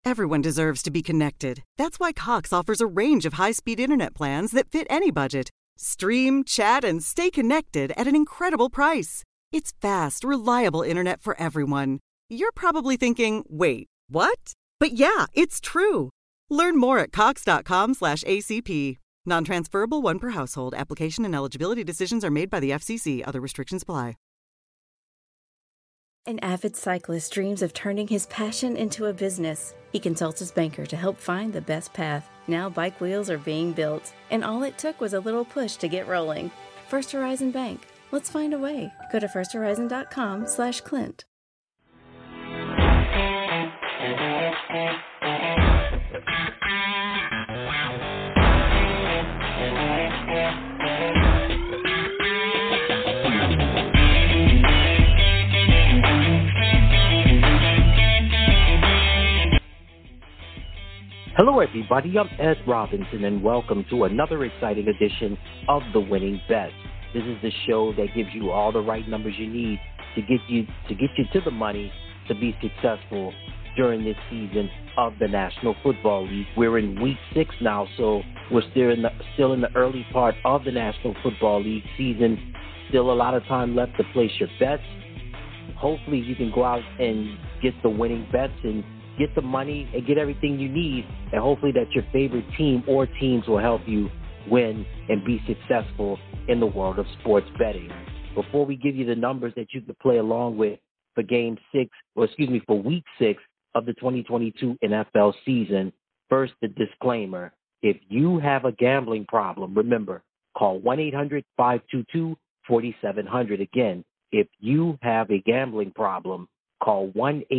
Everyone deserves to be connected. That's why Cox offers a range of high-speed internet plans that fit any budget. Stream, chat, and stay connected at an incredible price. It's fast, reliable internet for everyone. You're probably thinking, wait, what? But yeah, it's true. Learn more at cox.com/ACP. Non-transferable, one per household. Application and eligibility decisions are made by the FCC. Other restrictions apply. An avid cyclist dreams of turning his passion into a business. He consults his banker to help find the best path. Now bike wheels are being built, and all it took was a little push to get rolling. First Horizon Bank. Let's find a way. Go to firsthorizon.com/Clint. Hello, everybody. I'm Ed Robinson, and welcome to another exciting edition of The Winning Bet. This is the show that gives you all the right numbers you need to get you to the money to be successful during this season of the National Football League. We're in Week 6 now, so we're still in the early part of the National Football League season. Still a lot of time left to place your bets. Hopefully, you can go out and get the winning bets and get the money and get everything you need, and hopefully that your favorite team or teams will help you win and be successful in the world of sports betting. Before we give you the numbers that you can play along with for for Week 6 of the 2022 NFL season, first, the disclaimer. If you have a gambling problem, remember, call 1-800-522-4700. Again, if you have a gambling problem, call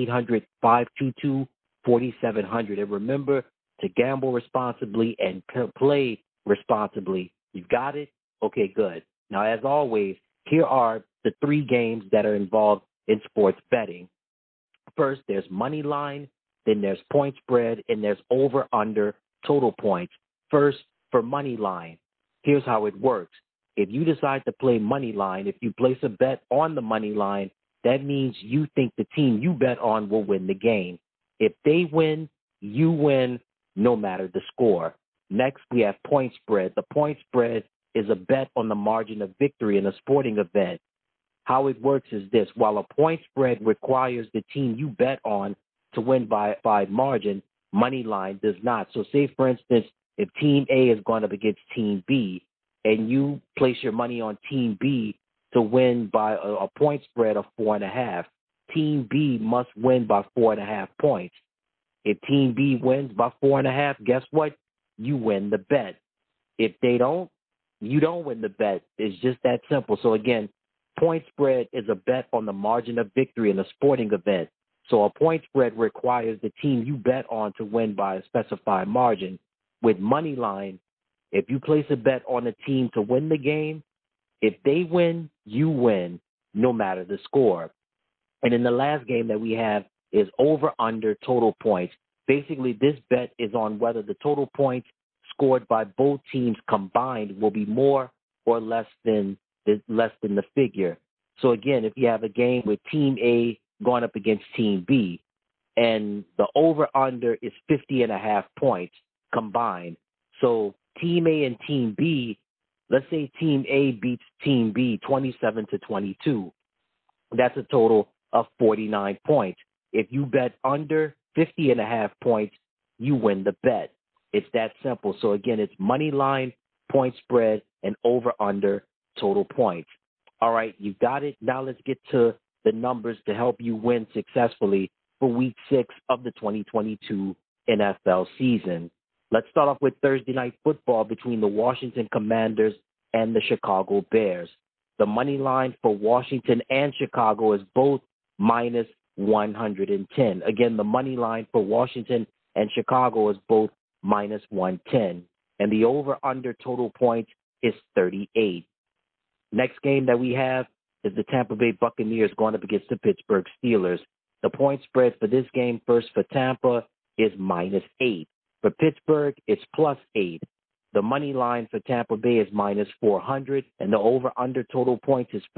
1-800-522-4700. And remember to gamble responsibly and play responsibly. You got it? Okay, good. Now, as always, here are the 3 games that are involved in sports betting. First, there's money line, then there's point spread, and there's over-under total points. First, for money line, here's how it works. If you decide to play money line, if you place a bet on the money line, that means you think the team you bet on will win the game. If they win, you win, no matter the score. Next, we have point spread. The point spread is a bet on the margin of victory in a sporting event. How it works is this. While a point spread requires the team you bet on to win by margin, money line does not. So say, for instance, if Team A is going up against Team B, and you place your money on Team B to win by a point spread of 4.5. Team B must win by 4.5 points. If Team B wins by 4.5, guess what? You win the bet. If they don't, you don't win the bet. It's just that simple. So again, point spread is a bet on the margin of victory in a sporting event. So a point spread requires the team you bet on to win by a specified margin. With money line, if you place a bet on a team to win the game, if they win, you win, no matter the score. And then the last game that we have is over-under total points. Basically, this bet is on whether the total points scored by both teams combined will be more or less than the figure. So again, if you have a game with Team A going up against Team B, and the over-under is 50.5 points combined. So Team A and Team B, let's say Team A beats Team B 27-22. That's a total of 49 points. If you bet under 50.5 points, you win the bet. It's that simple. So again, it's money line, point spread, and over-under total points. All right, you got it. Now let's get to the numbers to help you win successfully for Week 6 of the 2022 NFL season. Let's start off with Thursday Night Football between the Washington Commanders and the Chicago Bears. The money line for Washington and Chicago is both minus 110. Again, the money line for Washington and Chicago is both minus 110. And the over-under total points is 38. Next game that we have is the Tampa Bay Buccaneers going up against the Pittsburgh Steelers. The point spread for this game, first for Tampa, is minus 8. For Pittsburgh, it's plus 8. The money line for Tampa Bay is minus 400, and the over-under total points is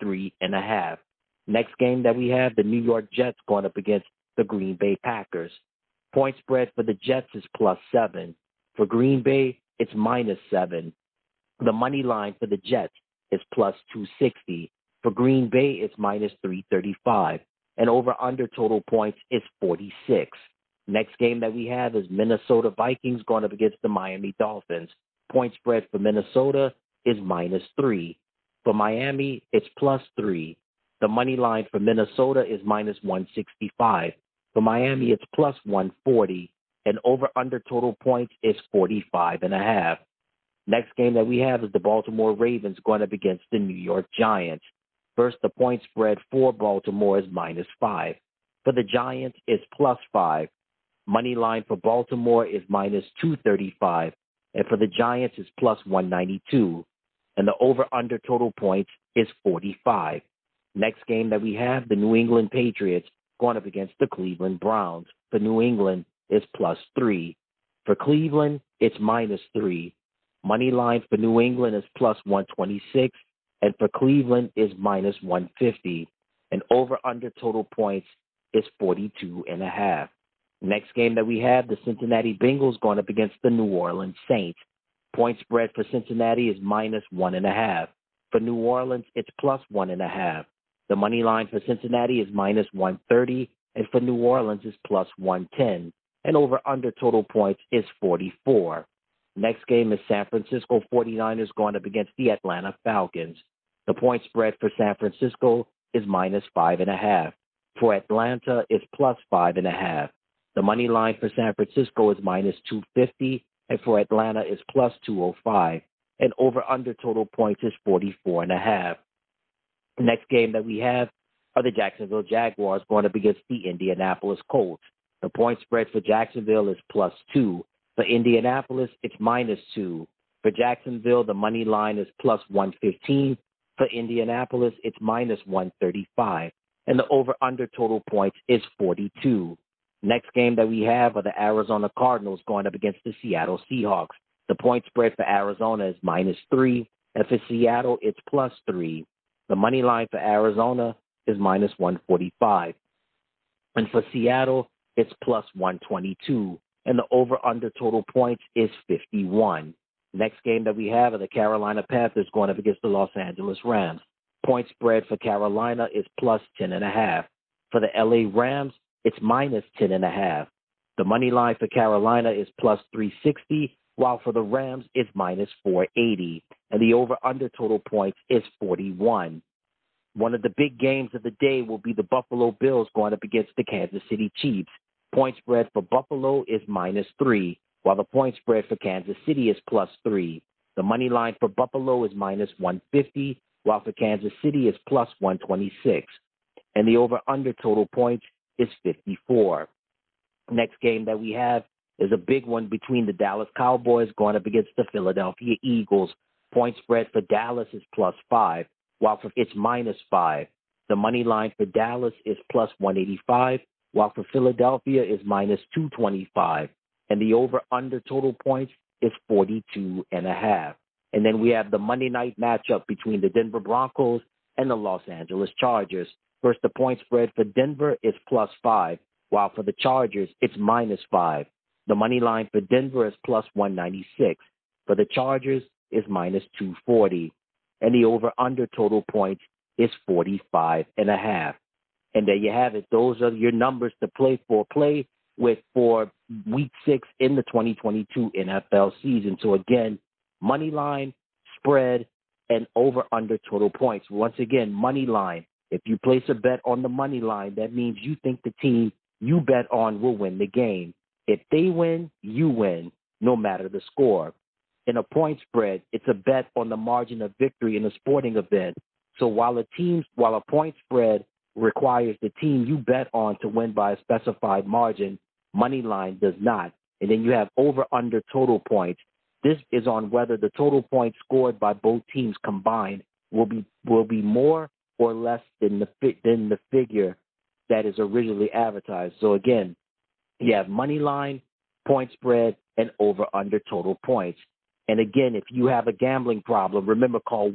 43.5. Next game that we have, the New York Jets going up against the Green Bay Packers. Point spread for the Jets is +7. For Green Bay, it's -7. The money line for the Jets is +260. For Green Bay, it's -335. And over-under total points is 46. Next game that we have is Minnesota Vikings going up against the Miami Dolphins. Point spread for Minnesota is -3. For Miami, it's +3. The money line for Minnesota is -165. For Miami, it's +140. And over-under total points is 45.5. Next game that we have is the Baltimore Ravens going up against the New York Giants. First, the point spread for Baltimore is -5. For the Giants, it's +5. Money line for Baltimore is -235. And for the Giants, it's +192. And the over-under total points is 45. Next game that we have, the New England Patriots going up against the Cleveland Browns. For New England, it's +3. For Cleveland, it's -3. Money line for New England is +126. And for Cleveland is -150. And over-under total points is 42.5. Next game that we have, the Cincinnati Bengals going up against the New Orleans Saints. Point spread for Cincinnati is -1.5. For New Orleans, it's +1.5. The money line for Cincinnati is -130. And for New Orleans is +110. And over-under total points is 44. Next game is San Francisco 49ers going up against the Atlanta Falcons. The point spread for San Francisco is -5.5. For Atlanta, it's +5.5. The money line for San Francisco is -250, and for Atlanta is +205. And over-under total points is 44.5. Next game that we have are the Jacksonville Jaguars going up against the Indianapolis Colts. The point spread for Jacksonville is +2. For Indianapolis, it's -2. For Jacksonville, the money line is +115. For Indianapolis, it's -135. And the over-under total points is 42. Next game that we have are the Arizona Cardinals going up against the Seattle Seahawks. The point spread for Arizona is -3. And for Seattle, it's +3. The money line for Arizona is -145. And for Seattle, it's +122. And the over-under total points is 51. Next game that we have are the Carolina Panthers going up against the Los Angeles Rams. Point spread for Carolina is +10.5. For the LA Rams, it's -10.5. The money line for Carolina is +360, while for the Rams, it's -480. And the over-under total points is 41. One of the big games of the day will be the Buffalo Bills going up against the Kansas City Chiefs. Point spread for Buffalo is -3, while the point spread for Kansas City is +3. The money line for Buffalo is -150, while for Kansas City is +126. And the over-under total points is 54. Next game that we have is a big one between the Dallas Cowboys going up against the Philadelphia Eagles. Point spread for Dallas is +5, while for it's -5. The money line for Dallas is +185, while for Philadelphia is -225. And the over-under total points is 42.5. And then we have the Monday night matchup between the Denver Broncos and the Los Angeles Chargers. First, the point spread for Denver is +5, while for the Chargers, it's -5. The money line for Denver is +196. For the Chargers, is -240. And the over-under total points is 45.5. And there you have it. Those are your numbers to play with for Week 6 in the 2022 NFL season. So again, money line, spread, and over-under total points. Once again, money line. If you place a bet on the money line, that means you think the team you bet on will win the game. If they win, you win, no matter the score. In a point spread, it's a bet on the margin of victory in a sporting event. So while a point spread requires the team you bet on to win by a specified margin, money line does not. And then you have over-under total points. This is on whether the total points scored by both teams combined will be more or less than the figure that is originally advertised. So again, you have money line, point spread, and over-under total points. And again, if you have a gambling problem, remember, call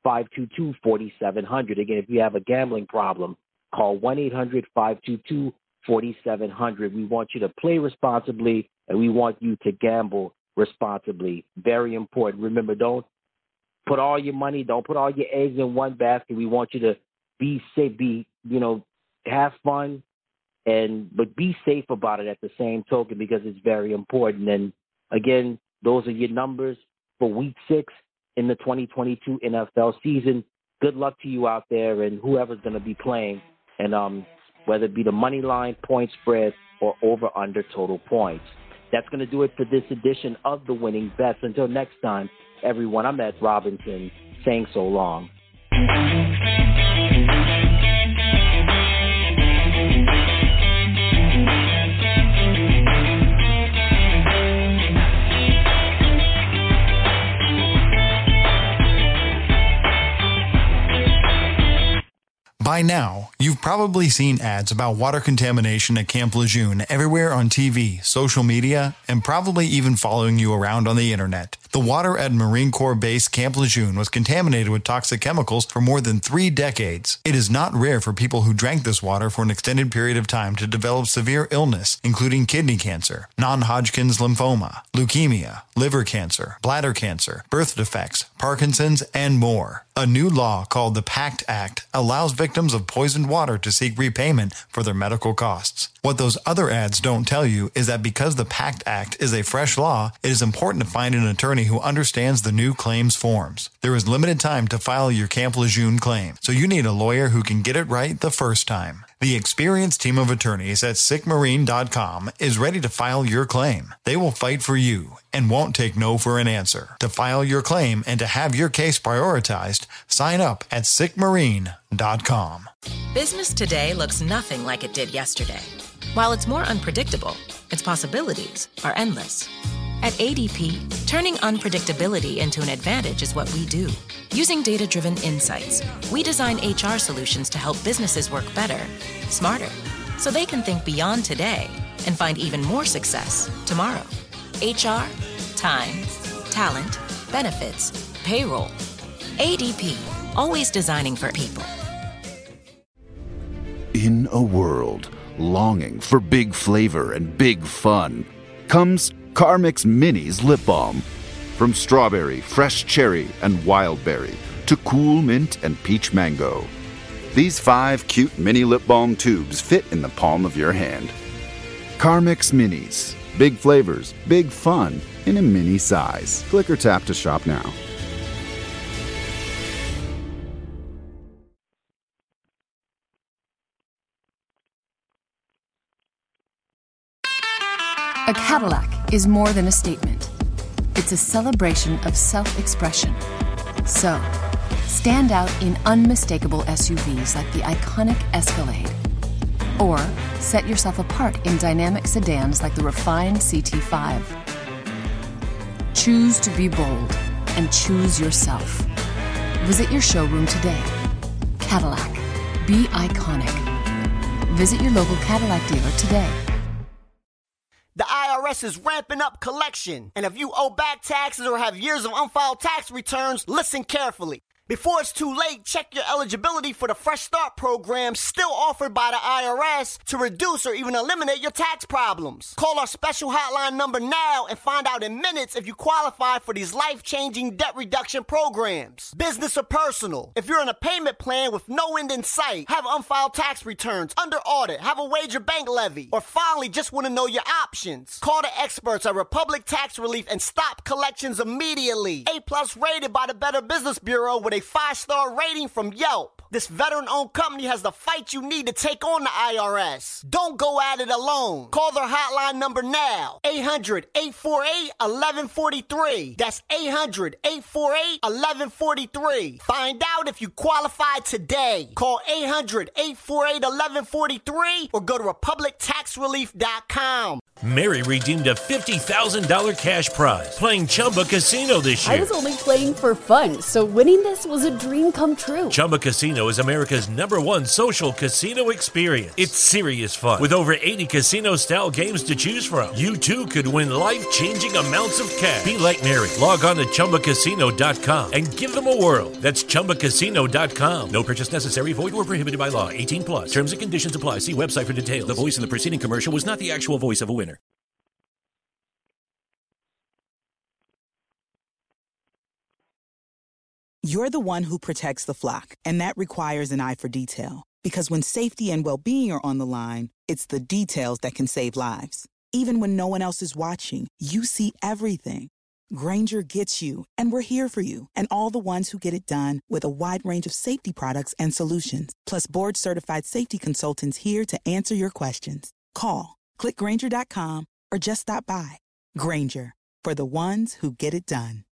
1-800-522-4700. Again, if you have a gambling problem, call 1-800-522-4700. 4700. We want you to play responsibly, and we want you to gamble responsibly. Very important. Remember, don't put all your money, don't put all your eggs in one basket. We want you to be safe, have fun, but be safe about it at the same token, because it's very important. And again, those are your numbers for Week 6 in the 2022 NFL season. Good luck to you out there and whoever's going to be playing, and whether it be the money line, point spread, or over/under total points. That's going to do it for this edition of The Winning Bets. Until next time, everyone, I'm Ed Robinson saying so long. By now, you've probably seen ads about water contamination at Camp Lejeune everywhere on TV, social media, and probably even following you around on the internet. The water at Marine Corps Base Camp Lejeune was contaminated with toxic chemicals for more than 3 decades. It is not rare for people who drank this water for an extended period of time to develop severe illness, including kidney cancer, non-Hodgkin's lymphoma, leukemia, liver cancer, bladder cancer, birth defects, Parkinson's, and more. A new law called the PACT Act allows victims of poisoned water to seek repayment for their medical costs. What those other ads don't tell you is that because the PACT Act is a fresh law, it is important to find an attorney who understands the new claims forms. There is limited time to file your Camp Lejeune claim, so you need a lawyer who can get it right the first time. The experienced team of attorneys at sickmarine.com is ready to file your claim. They will fight for you and won't take no for an answer. To file your claim and to have your case prioritized, sign up at sickmarine.com. Business today looks nothing like it did yesterday. While it's more unpredictable, its possibilities are endless. At ADP, turning unpredictability into an advantage is what we do. Using data-driven insights, we design HR solutions to help businesses work better, smarter, so they can think beyond today and find even more success tomorrow. HR, time, talent, benefits, payroll. ADP, always designing for people. In a world longing for big flavor and big fun, comes Carmex Minis Lip Balm. From strawberry, fresh cherry, and wild berry to cool mint and peach mango. These 5 cute mini lip balm tubes fit in the palm of your hand. Carmex Minis. Big flavors, big fun in a mini size. Click or tap to shop now. A Cadillac is more than a statement. It's a celebration of self-expression. So, stand out in unmistakable SUVs like the iconic Escalade. Or set yourself apart in dynamic sedans like the refined CT5. Choose to be bold and choose yourself. Visit your showroom today. Cadillac. Be iconic. Visit your local Cadillac dealer today. The IRS is ramping up collection. And if you owe back taxes or have years of unfiled tax returns, listen carefully. Before it's too late, check your eligibility for the Fresh Start program still offered by the IRS to reduce or even eliminate your tax problems. Call our special hotline number now and find out in minutes if you qualify for these life-changing debt reduction programs. Business or personal. If you're in a payment plan with no end in sight, have unfiled tax returns, under audit, have a wager bank levy, or finally just want to know your options, call the experts at Republic Tax Relief and stop collections immediately. A+ rated by the Better Business Bureau with a 5-star rating from Yelp. This veteran-owned company has the fight you need to take on the IRS. Don't go at it alone. Call their hotline number now. 800-848-1143. That's 800-848-1143. Find out if you qualify today. Call 800-848-1143 or go to republictaxrelief.com. Mary redeemed a $50,000 cash prize playing Chumba Casino this year. I was only playing for fun, so winning this was a dream come true. Chumba Casino is America's #1 social casino experience. It's serious fun. With over 80 casino-style games to choose from, you too could win life-changing amounts of cash. Be like Mary. Log on to ChumbaCasino.com and give them a whirl. That's ChumbaCasino.com. No purchase necessary. Void or prohibited by law. 18 plus. Terms and conditions apply. See website for details. The voice in the preceding commercial was not the actual voice of a winner. You're the one who protects the flock, and that requires an eye for detail. Because when safety and well-being are on the line, it's the details that can save lives. Even when no one else is watching, you see everything. Grainger gets you, and we're here for you, and all the ones who get it done with a wide range of safety products and solutions, plus board-certified safety consultants here to answer your questions. Call, click Grainger.com, or just stop by. Grainger, for the ones who get it done.